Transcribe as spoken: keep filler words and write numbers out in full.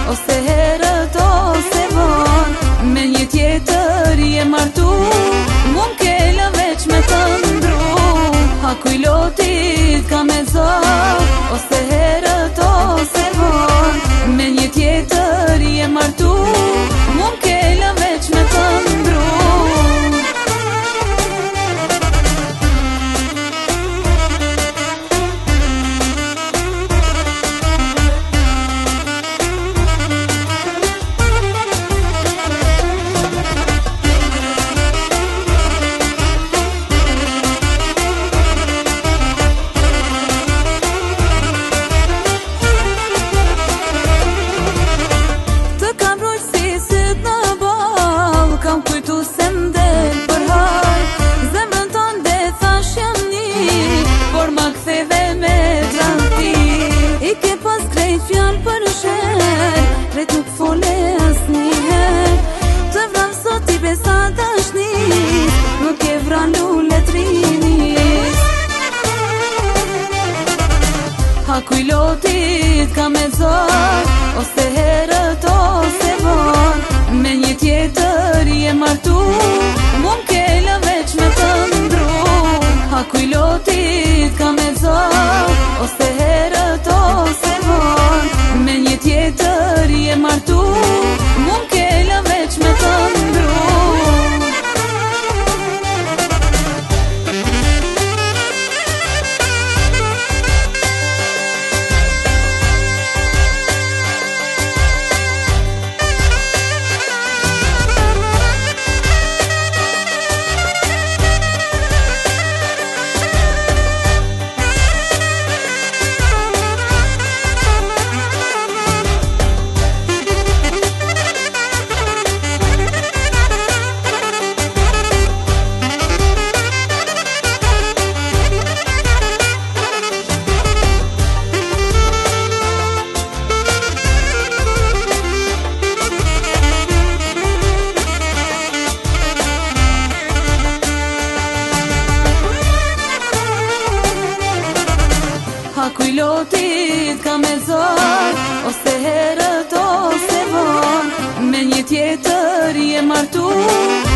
ose herët ose von. Me një tjetër je martu, mun kella veç me të ndru. Haku i lotit ka me zor, ose herët ose von. Me një tjetër je martu, mun kella veç me të ndru. Haku i lotit ka me zor, ose herët ose von. Me një tjetër je martu, mun kella veç me të ndru. Haku i lotit ka me zor, ose herët ose von. Me një tjetër je martu, mun kella veç me të ndru. Haku i lotit ka me zor, ose herët ose von. Me një tjetër je martu,